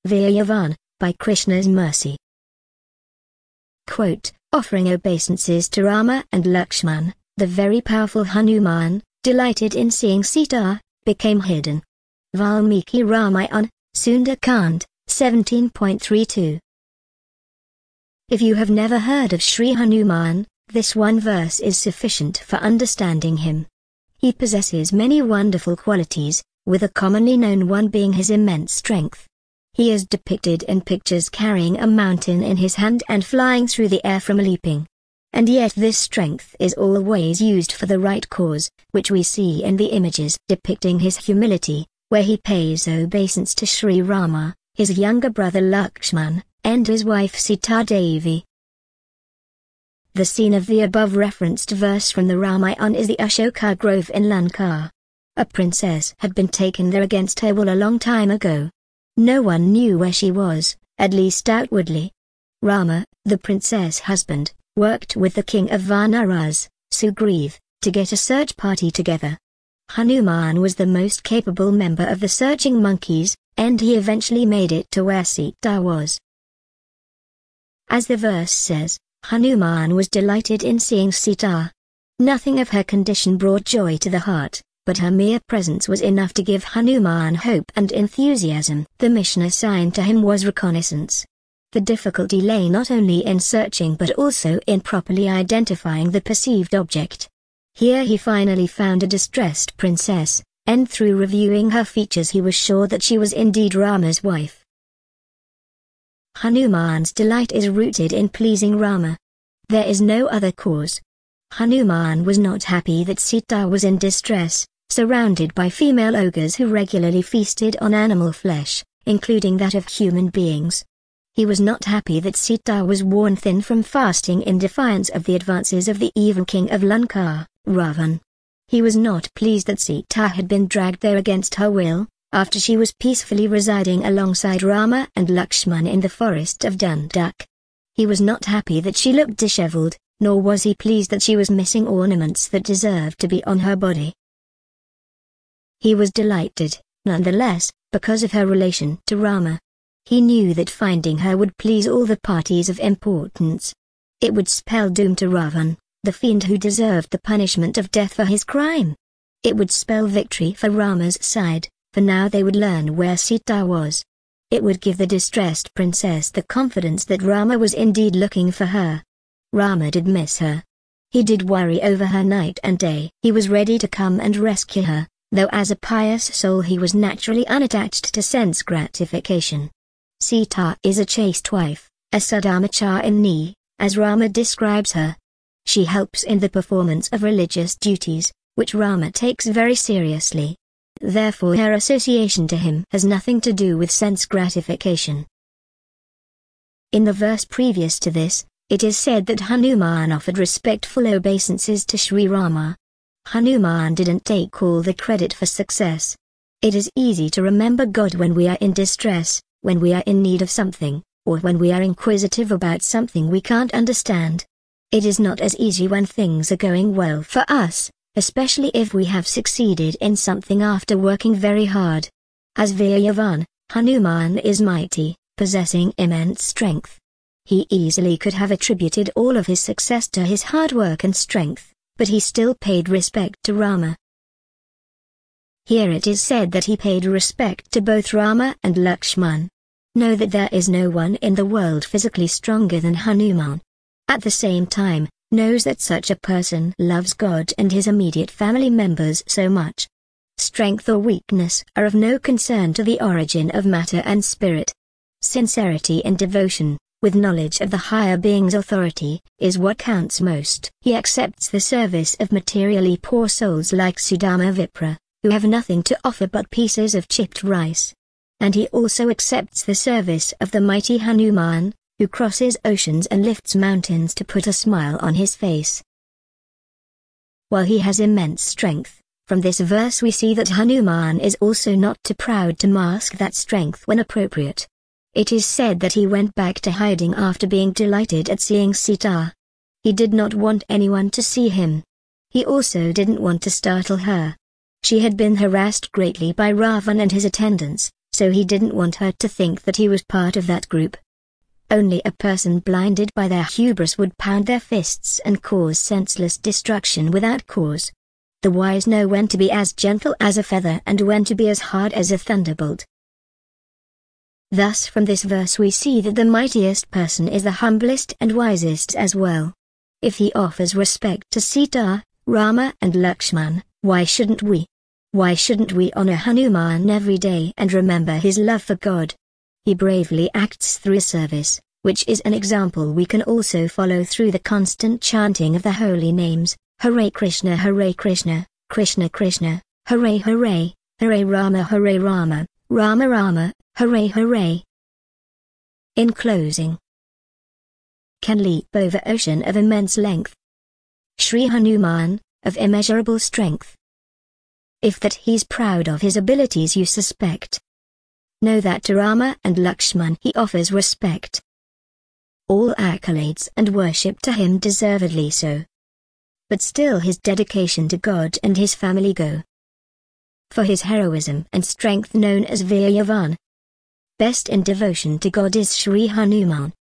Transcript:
Vyavan, by Krishna's mercy. Quote, offering obeisances to Rama and Lakshman, the very powerful Hanuman, delighted in seeing Sita, became hidden. Valmiki Ramayana, Sundar-Kand, 17.32. If you have never heard of Sri Hanuman, this one verse is sufficient for understanding him. He possesses many wonderful qualities, with a commonly known one being his immense strength. He is depicted in pictures carrying a mountain in his hand and flying through the air from leaping. And yet this strength is always used for the right cause, which we see in the images depicting his humility, where he pays obeisance to Sri Rama, his younger brother Lakshman, and his wife Sita Devi. The scene of the above referenced verse from the Ramayana is the Ashoka Grove in Lanka. A princess had been taken there against her will a long time ago. No one knew where she was, at least outwardly. Rama, the princess' husband, worked with the king of Vanaras, Sugriv, to get a search party together. Hanuman was the most capable member of the searching monkeys, and he eventually made it to where Sita was. As the verse says, Hanuman was delighted in seeing Sita. Nothing of her condition brought joy to the heart, but her mere presence was enough to give Hanuman hope and enthusiasm. The mission assigned to him was reconnaissance. The difficulty lay not only in searching but also in properly identifying the perceived object. Here he finally found a distressed princess, and through reviewing her features he was sure that she was indeed Rama's wife. Hanuman's delight is rooted in pleasing Rama. There is no other cause. Hanuman was not happy that Sita was in distress, surrounded by female ogres who regularly feasted on animal flesh, including that of human beings. He was not happy that Sita was worn thin from fasting in defiance of the advances of the evil king of Lanka, Ravan. He was not pleased that Sita had been dragged there against her will, after she was peacefully residing alongside Rama and Lakshman in the forest of Dundak. He was not happy that she looked disheveled, nor was he pleased that she was missing ornaments that deserved to be on her body. He was delighted, nonetheless, because of her relation to Rama. He knew that finding her would please all the parties of importance. It would spell doom to Ravan, the fiend who deserved the punishment of death for his crime. It would spell victory for Rama's side, for now they would learn where Sita was. It would give the distressed princess the confidence that Rama was indeed looking for her. Rama did miss her. He did worry over her night and day. He was ready to come and rescue her, though as a pious soul he was naturally unattached to sense gratification. Sita is a chaste wife, a Sadhamacharani, as Rama describes her. She helps in the performance of religious duties, which Rama takes very seriously. Therefore her association to him has nothing to do with sense gratification. In the verse previous to this, it is said that Hanuman offered respectful obeisances to Sri Rama. Hanuman didn't take all the credit for success. It is easy to remember God when we are in distress, when we are in need of something, or when we are inquisitive about something we can't understand. It is not as easy when things are going well for us, especially if we have succeeded in something after working very hard. As Vyavan, Hanuman is mighty, possessing immense strength. He easily could have attributed all of his success to his hard work and strength, but he still paid respect to Rama. Here it is said that he paid respect to both Rama and Lakshman. Know that there is no one in the world physically stronger than Hanuman. At the same time, knows that such a person loves God and his immediate family members so much. Strength or weakness are of no concern to the origin of matter and spirit. Sincerity and devotion, with knowledge of the higher being's authority, is what counts most. He accepts the service of materially poor souls like Sudama Vipra, who have nothing to offer but pieces of chipped rice. And he also accepts the service of the mighty Hanuman, who crosses oceans and lifts mountains to put a smile on his face. While he has immense strength, from this verse we see that Hanuman is also not too proud to mask that strength when appropriate. It is said that he went back to hiding after being delighted at seeing Sita. He did not want anyone to see him. He also didn't want to startle her. She had been harassed greatly by Ravan and his attendants, so he didn't want her to think that he was part of that group. Only a person blinded by their hubris would pound their fists and cause senseless destruction without cause. The wise know when to be as gentle as a feather and when to be as hard as a thunderbolt. Thus from this verse we see that the mightiest person is the humblest and wisest as well. If he offers respect to Sita, Rama and Lakshman, why shouldn't we? Why shouldn't we honor Hanuman every day and remember his love for God? He bravely acts through service, which is an example we can also follow through the constant chanting of the holy names, Hare Krishna, Krishna Krishna, Hare Hare, Hare Rama, Rama Rama, Hare Hare. In closing, can leap over ocean of immense length. Sri Hanuman, of immeasurable strength. If that he's proud of his abilities you suspect, know that to Rama and Lakshman he offers respect. All accolades and worship to him deservedly so. But still his dedication to God and his family go. For his heroism and strength known as Viryavan. Best in devotion to God is Sri Hanuman.